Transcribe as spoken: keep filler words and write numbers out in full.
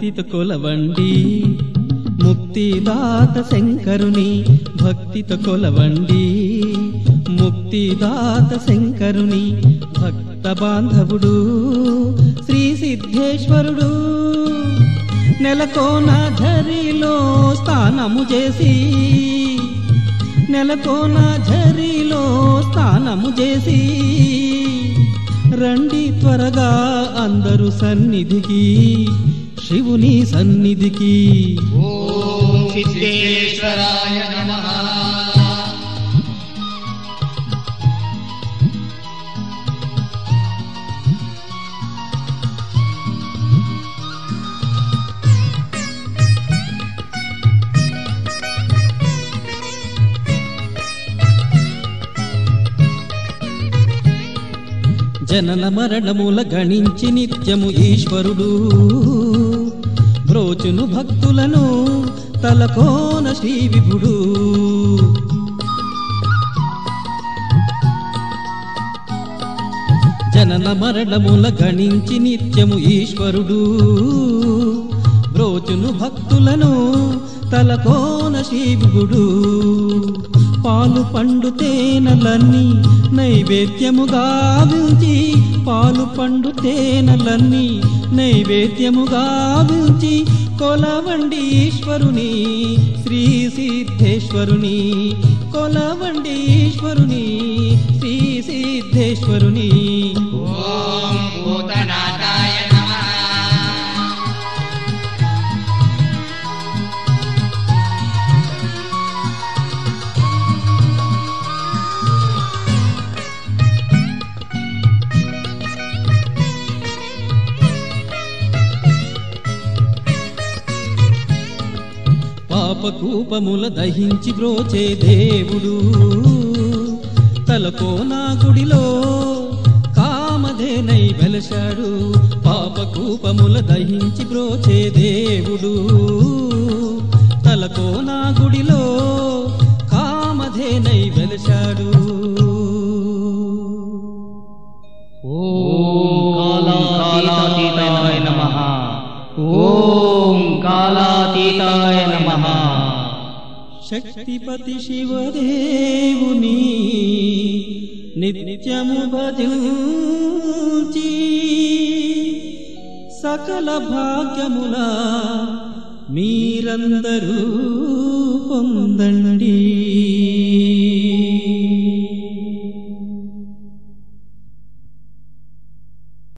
భక్తితో కొలవండి ముక్తిదాత శంకరుని, భక్తితో కొలవండి ముక్తిదాత శంకరుని. భక్త బాంధవుడు శ్రీ సిద్ధేశ్వరుడు, నెలకోన ఝరిలో స్థానము చేసి, నెలకోన ఝరిలో స్థానము చేసి, రండి త్వరగా అందరు సన్నిధికి, శివుని సన్నిధికి. ఓం సిద్ధేశ్వరాయ నమః. జనన మరణముల గణించి నిత్యము ఈశ్వరుడు, బ్రోచును భక్తులను తలకోన శ్రీ విభుడు. జనన మరణముల గణించి నిత్యము ఈశ్వరుడు, బ్రోచును భక్తులను తలకోన శ్రీ విభుడు. పాలు పండు తేనెలన్నీ నైవేద్యముగా విల్చి, పాలు పండు తేనెలన్నీ నైవేద్యముగా విల్చి, కొలవండి ఈశ్వరుని శ్రీ సిద్ధేశ్వరుని, కొలవండి ఈశ్వరుని శ్రీ సిద్ధేశ్వరుని. ఓం భూతనాథాయ నమః. పాపకూపముల దహించి బ్రోచే దేవుడు, తలకోనా గుడిలో కామధేనై వెలశాడు. పాపకూపముల దహించి బ్రోచే దేవుడు, తలకోనా గుడిలో కామధేనై వెలశాడు. ఓం కాలాతీతాయ నమః. ఓం కాలాతీతాయ నమః. శక్తిపతి శివదేవుని నిత్యము భజించి, సకల భాగ్యముల మీరందరూ పొందండి.